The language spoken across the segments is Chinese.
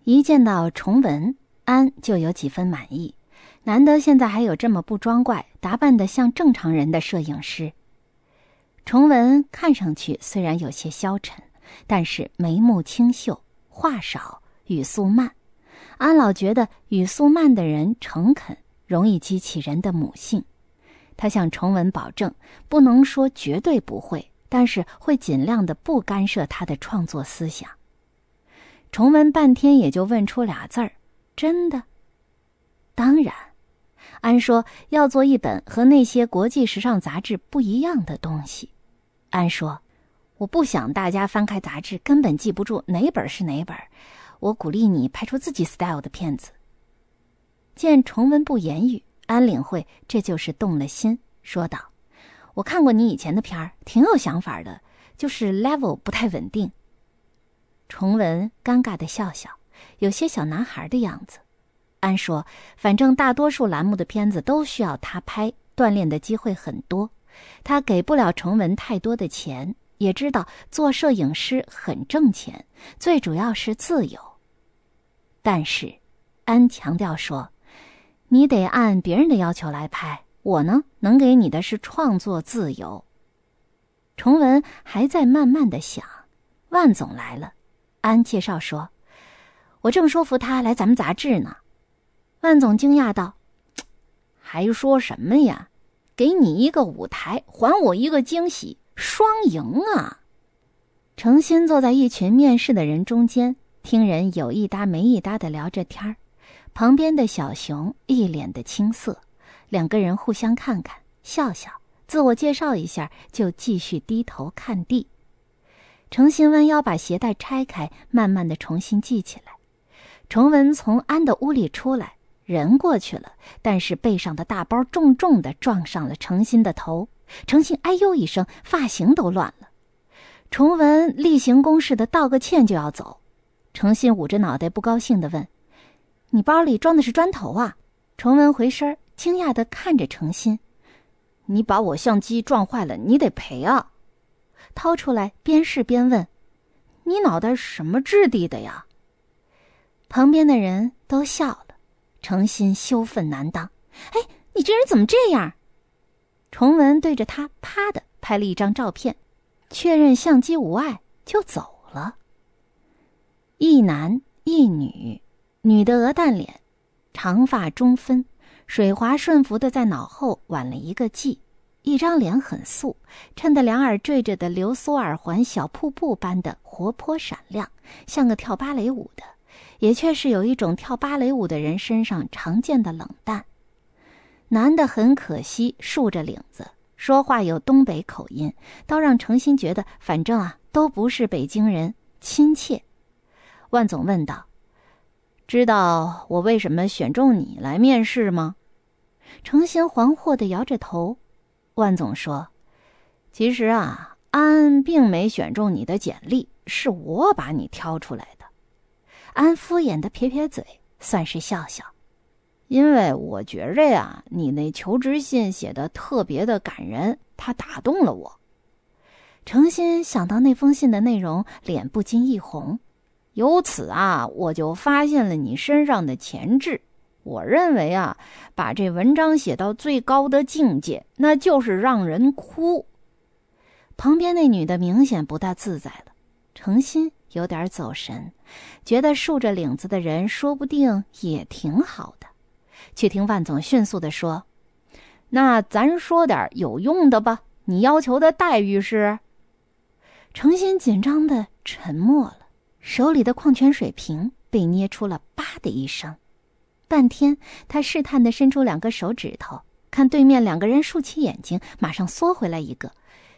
一见到崇文，安就有几分满意，难得现在还有这么不装怪、打扮得像正常人的摄影师。崇文看上去虽然有些消沉，但是眉目清秀，话少，语速慢。安老觉得语速慢的人诚恳，容易激起人的母性。他向崇文保证，不能说绝对不会，但是会尽量的不干涉他的创作思想。崇文半天也就问出俩字儿：真的？当然。安说要做一本和那些国际时尚杂志不一样的东西。安说，我不想大家翻开杂志根本记不住哪本是哪本，我鼓励你拍出自己 style 的片子。见崇文不言语，安领会这就是动了心，说道，我看过你以前的片儿，挺有想法的，就是 level 不太稳定。崇文尴尬地笑笑，有些小男孩的样子。安说，反正大多数栏目的片子都需要他拍，锻炼的机会很多。他给不了崇文太多的钱，也知道做摄影师很挣钱，最主要是自由。但是安强调说，你得按别人的要求来拍，我呢，能给你的是创作自由。崇文还在慢慢地想，万总来了。安介绍说，我正说服他来咱们杂志呢。万总惊讶道，还说什么呀？给你一个舞台，还我一个惊喜，双赢啊！程心坐在一群面试的人中间，听人有一搭没一搭的聊着天儿。旁边的小熊一脸的青涩，两个人互相看看，笑笑，自我介绍一下，就继续低头看地。程心弯腰把鞋带拆开，慢慢的重新系起来。崇文从安的屋里出来，人过去了，但是背上的大包重重地撞上了程心的头，程心哎呦一声，发型都乱了。崇文例行公事的道个歉就要走，程心捂着脑袋不高兴地问，你包里装的是砖头啊？崇文回身惊讶地看着程心，你把我相机撞坏了，你得赔啊！掏出来边试边问，你脑袋什么质地的呀？旁边的人都笑了。程心羞愤难当，哎，你这人怎么这样？崇文对着他啪的拍了一张照片，确认相机无碍就走了。一男一女，女的鹅蛋脸，长发中分，水滑顺服的在脑后挽了一个髻，一张脸很素，衬得两耳缀着的流苏耳环小瀑布般的活泼闪亮，像个跳芭蕾舞的，也确实有一种跳芭蕾舞的人身上常见的冷淡。男的很可惜，竖着领子，说话有东北口音，倒让程心觉得反正啊都不是北京人，亲切。万总问道，知道我为什么选中你来面试吗？程心惶惑地摇着头。万总说，其实啊，安并没选中你的简历，是我把你挑出来的。安敷衍地撇撇嘴，算是笑笑。因为我觉着呀，你那求职信写得特别的感人，它打动了我。程心想到那封信的内容，脸不禁一红。由此啊，我就发现了你身上的潜质。我认为啊，把这文章写到最高的境界，那就是让人哭。旁边那女的明显不大自在了，程心有点走神，觉得竖着领子的人说不定也挺好的。却听万总迅速地说，那咱说点有用的吧，你要求的待遇是？程心紧张的沉默了，手里的矿泉水瓶被捏出了吧的一声。半天他试探地伸出两个手指头，看对面两个人竖起眼睛，马上缩回来一个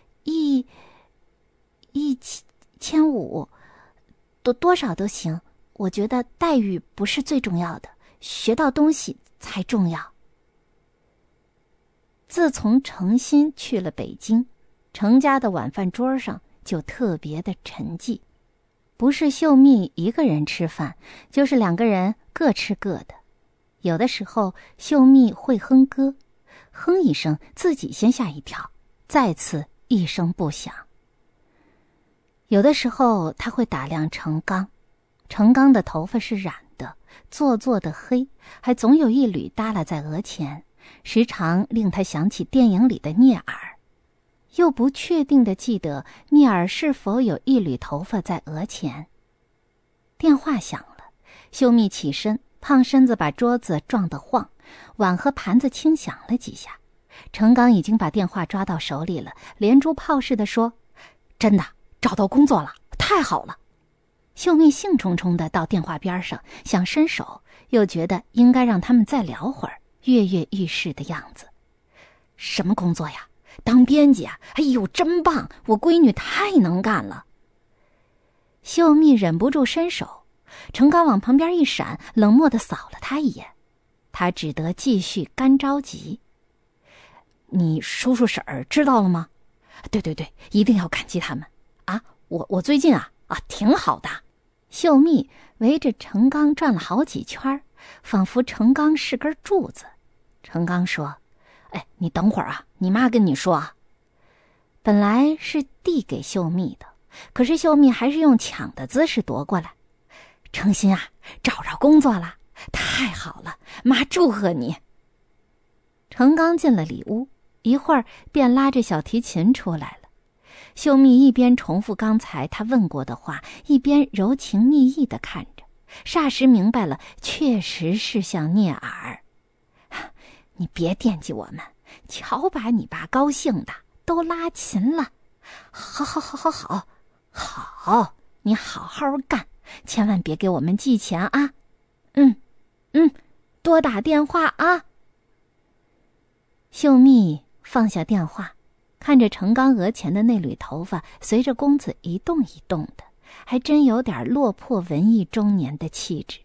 1500，多少都行，我觉得待遇不是最重要的，学到东西才重要。自从程心去了北京，程家的晚饭桌上就特别的沉寂，不是秀蜜一个人吃饭，就是两个人各吃各的。有的时候秀蜜会哼歌，哼一声自己先吓一跳，再次一声不响。有的时候他会打量程刚， 程刚的头发是染的，做作的黑，还总有一缕耷拉在额前，时常令他想起电影里的聂耳，又不确定地记得聂耳是否有一缕头发在额前。电话响了，秀蜜起身，胖身子把桌子撞得晃，碗和盘子轻响了几下。程刚已经把电话抓到手里了，连珠炮似的说：“真的，找到工作了，太好了！”秀蜜兴冲冲地到电话边上，想伸手，又觉得应该让他们再聊会儿，跃跃欲试的样子。“什么工作呀？当编辑啊！哎呦，真棒！我闺女太能干了。”秀蜜忍不住伸手，程刚往旁边一闪，冷漠地扫了他一眼。他只得继续干着急：“你叔叔婶儿知道了吗？”“对，一定要感激他们啊！我最近挺好的。”秀蜜围着程刚转了好几圈，仿佛程刚是根柱子。程刚说：“哎，你等会儿啊，你妈跟你说啊。”本来是递给秀蜜的，可是秀蜜还是用抢的姿势夺过来。“程心啊，找着工作了，太好了，妈祝贺你。”程刚进了里屋，一会儿便拉着小提琴出来了。秀蜜一边重复刚才他问过的话，一边柔情蜜意地看着，霎时明白了，确实是像聂耳。“你别惦记我们，瞧把你爸高兴的，都拉琴了。好，你好好干，千万别给我们寄钱啊。多打电话啊。”秀蜜放下电话，看着程刚额前的那缕头发随着弓子一动一动的，还真有点落魄文艺中年的气质。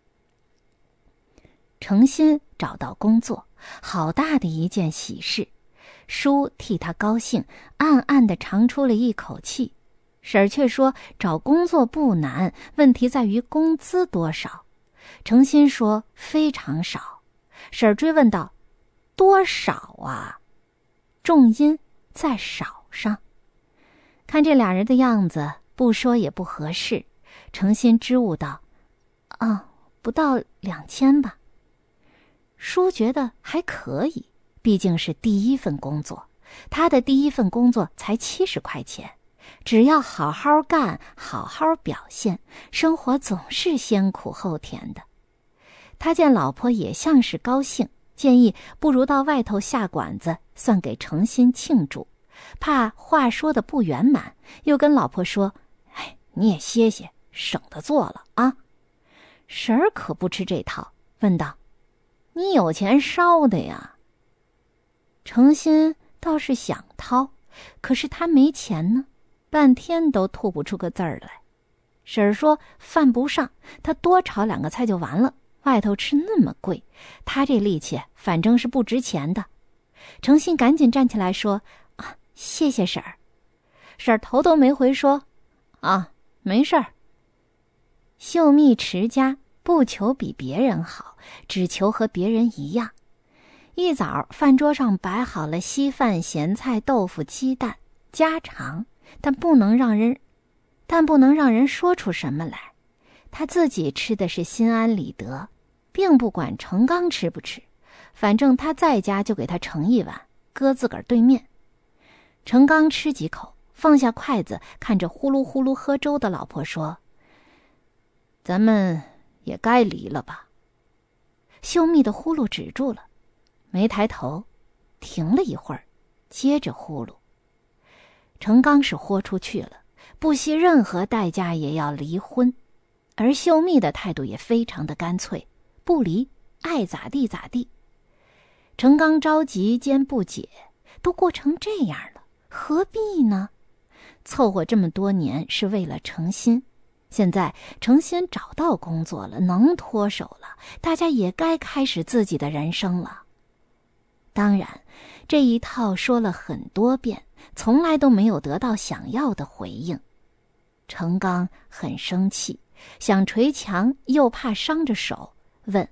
程心找到工作，好大的一件喜事，叔替他高兴，暗暗地长出了一口气。婶儿却说找工作不难，问题在于工资多少。程心说非常少。婶儿追问道：“多少啊？”重音在少上。看这俩人的样子，不说也不合适。程心支吾道：“不到2000吧。”叔觉得还可以，毕竟是第一份工作，他的第一份工作才70块钱，只要好好干，好好表现，生活总是先苦后甜的。他见老婆也像是高兴，建议不如到外头下馆子，算给程心庆祝。怕话说的不圆满，又跟老婆说：“哎，你也歇歇，省得做了啊。”婶儿可不吃这套，问道：“你有钱烧的呀？”程心倒是想掏，可是他没钱呢，半天都吐不出个字儿来。婶儿说犯不上，他多炒2个菜就完了，外头吃那么贵，他这力气反正是不值钱的。程心赶紧站起来说：“谢谢婶儿。”婶儿头都没回说：“没事儿。”秀蜜持家，不求比别人好，只求和别人一样。一早饭桌上摆好了稀饭、咸菜、豆腐、鸡蛋，家常，但不能让人说出什么来。他自己吃的是心安理得，并不管程刚吃不吃，反正他在家就给他盛一碗，搁自个儿对面。程刚吃几口，放下筷子，看着呼噜呼噜喝粥的老婆说：“咱们也该离了吧。”秀蜜的呼噜止住了，没抬头，停了一会儿，接着呼噜。程刚是豁出去了，不惜任何代价也要离婚，而秀蜜的态度也非常的干脆，不离，爱咋地咋地。程刚着急兼不解，都过成这样了，何必呢？凑合这么多年是为了程心，现在程心找到工作了，能脱手了，大家也该开始自己的人生了。当然，这一套说了很多遍，从来都没有得到想要的回应。程刚很生气，想捶墙，又怕伤着手，问：“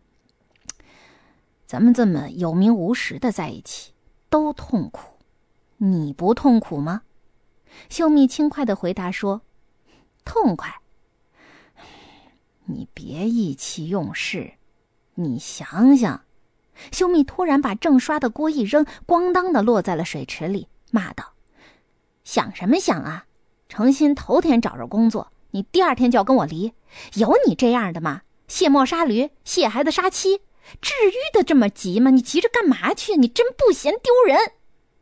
咱们这么有名无实的在一起，都痛苦，你不痛苦吗？”秀蜜轻快地回答说：“痛快。 你别意气用事，你想想。秀蜜突然把正刷的锅一扔，咣当的落在了水池里，骂道：想什么想啊，程心头天找着工作，你第二天就要跟我离，有你这样的吗？卸磨杀驴，卸孩子杀妻，至于的这么急吗？你急着干嘛去？你真不嫌丢人。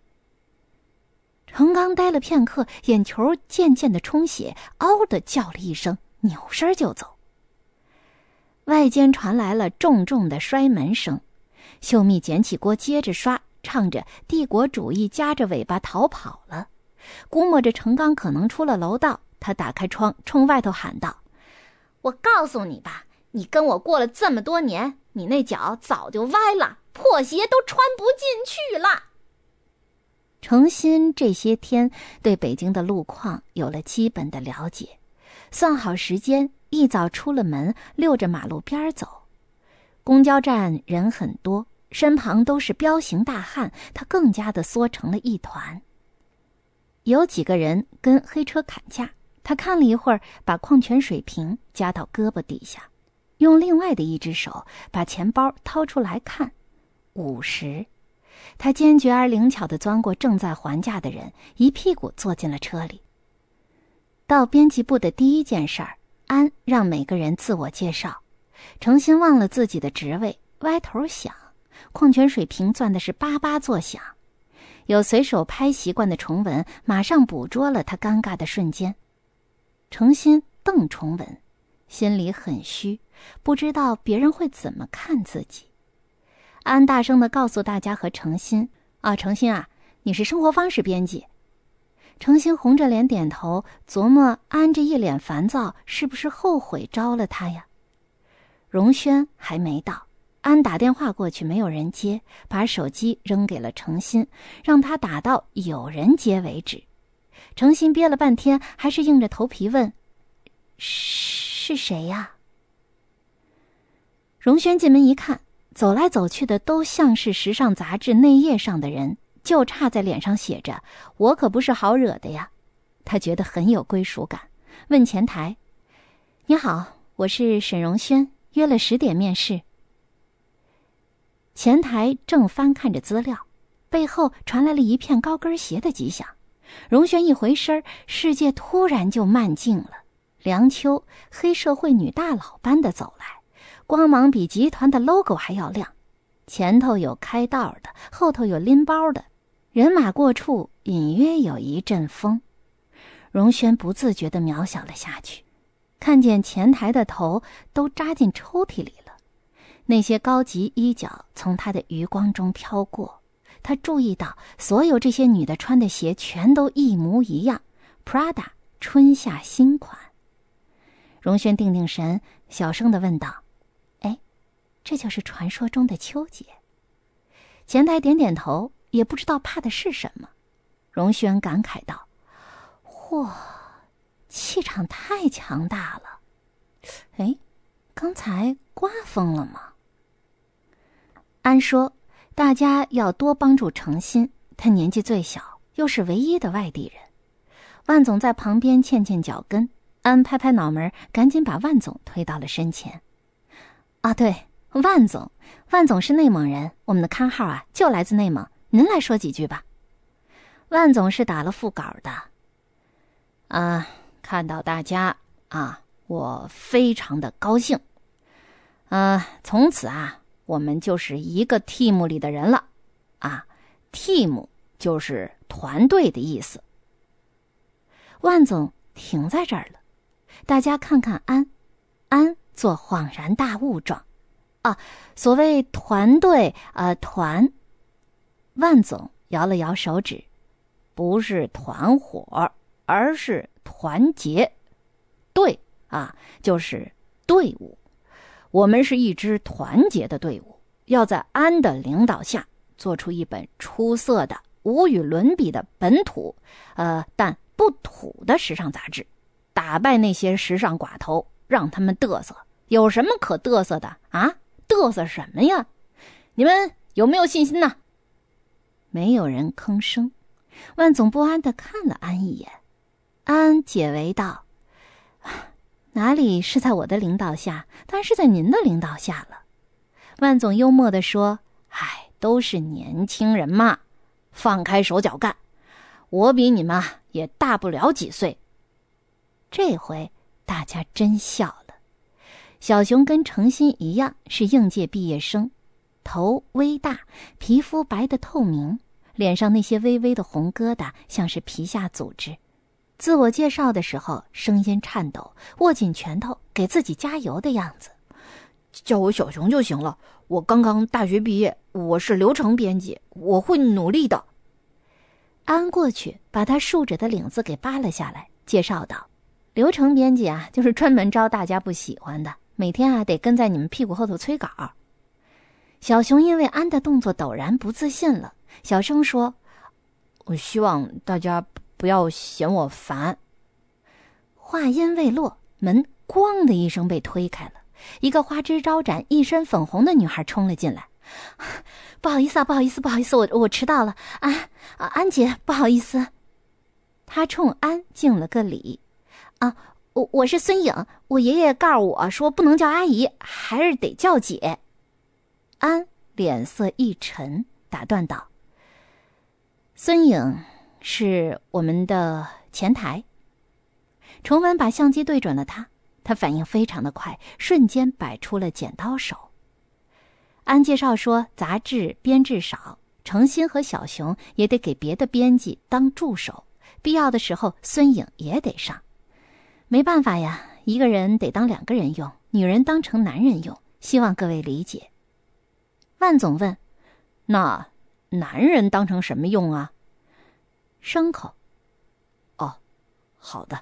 程刚呆了片刻，眼球渐渐的充血，嗷的叫了一声，扭身就走。外间传来了重重的摔门声，秀蜜捡起锅接着刷，唱着帝国主义夹着尾巴逃跑了。估摸着程刚可能出了楼道，他打开窗冲外头喊道：我告诉你吧，你跟我过了这么多年，你那脚早就歪了，破鞋都穿不进去了。程心这些天对北京的路况有了基本的了解，算好时间，一早出了门，溜着马路边走。公交站人很多，身旁都是彪形大汉，他更加的缩成了一团。有几个人跟黑车砍价，他看了一会儿，把矿泉水瓶夹到胳膊底下，用另外的一只手把钱包掏出来看，50。他坚决而灵巧地钻过正在还价的人，一屁股坐进了车里。到编辑部的第一件事儿，安让每个人自我介绍。程心忘了自己的职位，歪头想，矿泉水瓶攥的是叭叭作响。有随手拍习惯的崇文马上捕捉了他尴尬的瞬间。程心瞪崇文，心里很虚，不知道别人会怎么看自己。安大声地告诉大家和程心：程心啊，你是生活方式编辑。程心红着脸点头，琢磨安这一脸烦躁，是不是后悔招了他呀？荣轩还没到，安打电话过去没有人接，把手机扔给了程心，让他打到有人接为止。程心憋了半天，还是硬着头皮问：是谁呀？荣轩进门一看，走来走去的都像是时尚杂志内页上的人，就差在脸上写着我可不是好惹的呀。他觉得很有归属感，问前台：你好，我是沈荣轩，约了10点面试。前台正翻看着资料，背后传来了一片高跟鞋的迹象。荣轩一回身，世界突然就慢镜了。梁秋黑社会女大佬般的走来，光芒比集团的 logo 还要亮，前头有开道的，后头有拎包的，人马过处隐约有一阵风。荣轩不自觉地渺小了下去，看见前台的头都扎进抽屉里了，那些高级衣角从他的余光中飘过，他注意到所有这些女的穿的鞋全都一模一样， Prada 春夏新款。荣轩定定神，小声地问道：这就是传说中的秋姐？前台点点头，也不知道怕的是什么。荣轩感慨道：嚯，气场太强大了。刚才刮风了吗？安说大家要多帮助程心，他年纪最小，又是唯一的外地人。万总在旁边欠欠脚跟，安拍拍脑门，赶紧把万总推到了身前。对，万总是内蒙人，我们的刊号就来自内蒙，您来说几句吧。万总是打了副稿的。看到大家我非常的高兴。从此我们就是一个 team 里的人了。team 就是团队的意思。万总停在这儿了，大家看看安做恍然大悟状。所谓团队团，万总摇了摇手指，不是团伙，而是团结。队就是队伍，我们是一支团结的队伍，要在安的领导下做出一本出色的无与伦比的本土但不土的时尚杂志，打败那些时尚寡头，让他们嘚瑟。有什么可嘚瑟的嘚瑟什么呀？你们有没有信心呢？没有人吭声。万总不安地看了安一眼。安解围道： 哪里是在我的领导下，当然是在您的领导下了。万总幽默地说，都是年轻人嘛，放开手脚干，我比你们也大不了几岁。这回大家真笑了。小熊跟程心一样是应届毕业生，头微大，皮肤白得透明，脸上那些微微的红疙瘩像是皮下组织。自我介绍的时候声音颤抖，握紧拳头给自己加油的样子。叫我小熊就行了，我刚刚大学毕业，我是流程编辑，我会努力的。安过去把他竖着的领子给扒了下来，介绍道，流程编辑就是专门招大家不喜欢的，每天得跟在你们屁股后头催稿。小熊因为安的动作陡然不自信了，小声说，我希望大家不要嫌我烦。话音未落，门咣的一声被推开了，一个花枝招展一身粉红的女孩冲了进来。不好意思，我迟到了。安姐，不好意思。她冲安敬了个礼。我是孙颖，我爷爷告诉我说不能叫阿姨，还是得叫姐。安脸色一沉，打断道，孙颖是我们的前台。崇文把相机对准了他反应非常的快，瞬间摆出了剪刀手。安介绍说杂志编制少，程心和小熊也得给别的编辑当助手，必要的时候孙颖也得上。没办法呀，一个人得当2个人用，女人当成男人用，希望各位理解。万总问，那男人当成什么用啊？牲口。哦，好的。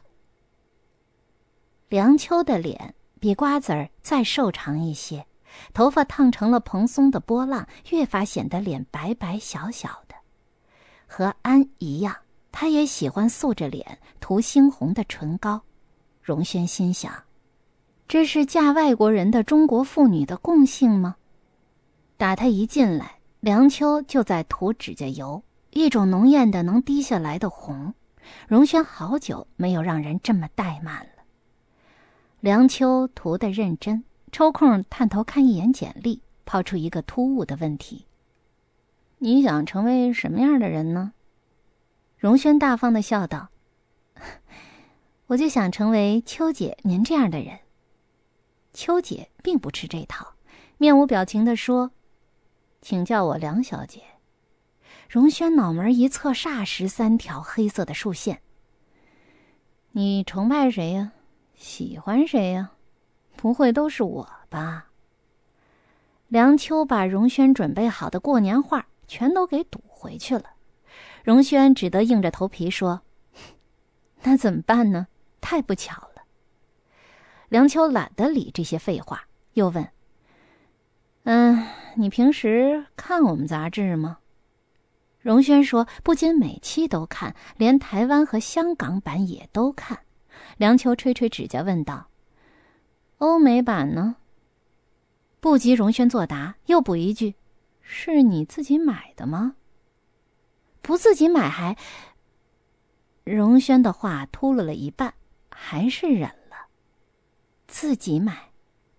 梁秋的脸比瓜子儿再瘦长一些，头发烫成了蓬松的波浪，越发显得脸白白小小的。和安一样，他也喜欢素着脸涂猩红的唇膏。荣轩心想，这是嫁外国人的中国妇女的共性吗？打他一进来，梁秋就在涂指甲油，一种浓艳的能滴下来的红。荣轩好久没有让人这么怠慢了。梁秋涂得认真，抽空探头看一眼简历，抛出一个突兀的问题，你想成为什么样的人呢？荣轩大方地笑道，我就想成为秋姐您这样的人。秋姐并不吃这套，面无表情地说，请叫我梁小姐。荣轩脑门一侧，霎时3条黑色的竖线。你崇拜谁呀？喜欢谁呀？不会都是我吧？梁秋把荣轩准备好的过年话全都给堵回去了。荣轩只得硬着头皮说，那怎么办呢？太不巧了。梁秋懒得理这些废话，又问，你平时看我们杂志吗？荣轩说，不仅每期都看，连台湾和香港版也都看。梁秋吹吹指甲问道，欧美版呢？不及荣轩作答，又补一句，是你自己买的吗？不自己买还……荣轩的话秃噜了一半，还是忍了。自己买。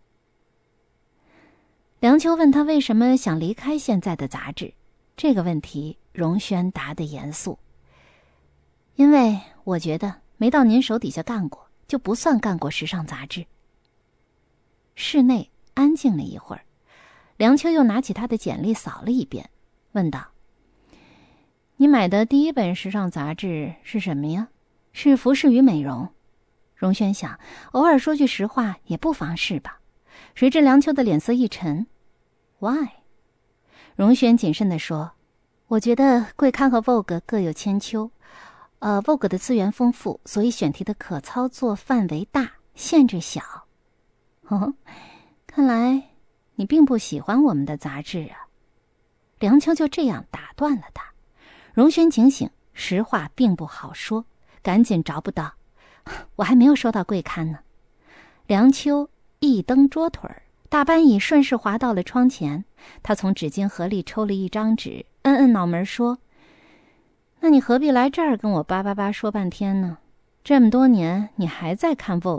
梁秋问他为什么想离开现在的杂志，这个问题荣轩答得严肃，因为我觉得没到您手底下干过，就不算干过时尚杂志。室内安静了一会儿，梁秋又拿起他的简历扫了一遍，问道，你买的第一本时尚杂志是什么呀？是服饰与美容。荣轩想，偶尔说句实话也不妨事吧。谁知梁秋的脸色一沉。 Why？ 荣轩谨慎地说，我觉得贵刊和 Vogue 各有千秋。Vogue 的资源丰富，所以选题的可操作范围大，限制小。哦，看来你并不喜欢我们的杂志啊。梁秋就这样打断了他。荣轩警醒，实话并不好说，赶紧找补道，我还没有收到贵刊呢。梁秋一蹬桌腿，大班椅顺势滑到了窗前，他从纸巾盒里抽了一张纸，摁摁脑门说，那你何必来这儿跟我叭叭叭说半天呢？这么多年你还在看 Vogue，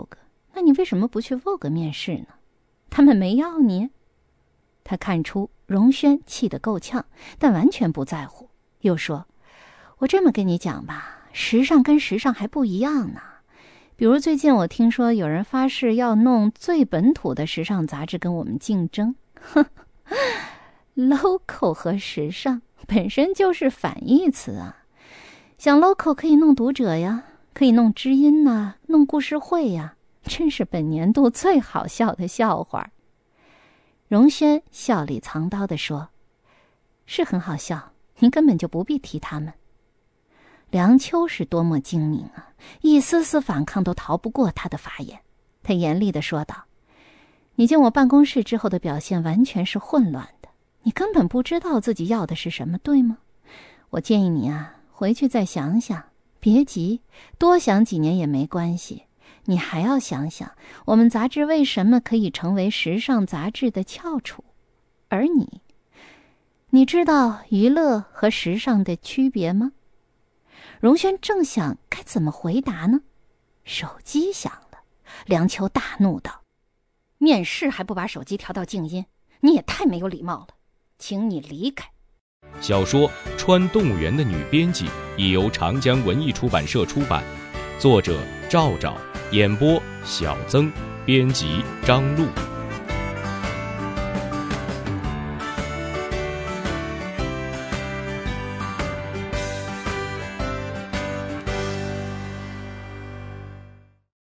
那你为什么不去 Vogue 面试呢？他们没要你？他看出荣轩气得够呛，但完全不在乎，又说，我这么跟你讲吧，时尚跟时尚还不一样呢。比如最近我听说有人发誓要弄最本土的时尚杂志跟我们竞争。local 和时尚本身就是反义词啊。想 local 可以弄读者呀，可以弄知音啊，弄故事会呀，真是本年度最好笑的笑话。荣轩笑里藏刀地说，是很好笑，您根本就不必提他们。梁秋是多么精明啊，一丝丝反抗都逃不过他的法眼。他严厉地说道，你进我办公室之后的表现完全是混乱的，你根本不知道自己要的是什么，对吗？我建议你啊，回去再想想，别急，多想几年也没关系。你还要想想，我们杂志为什么可以成为时尚杂志的翘楚？而你知道娱乐和时尚的区别吗？荣轩正想该怎么回答呢，手机响了。梁秋大怒道，面试还不把手机调到静音，你也太没有礼貌了，请你离开。 小说《穿动物园的女编辑》已由长江文艺出版社出版，作者赵赵，演播小曾，编辑张璐。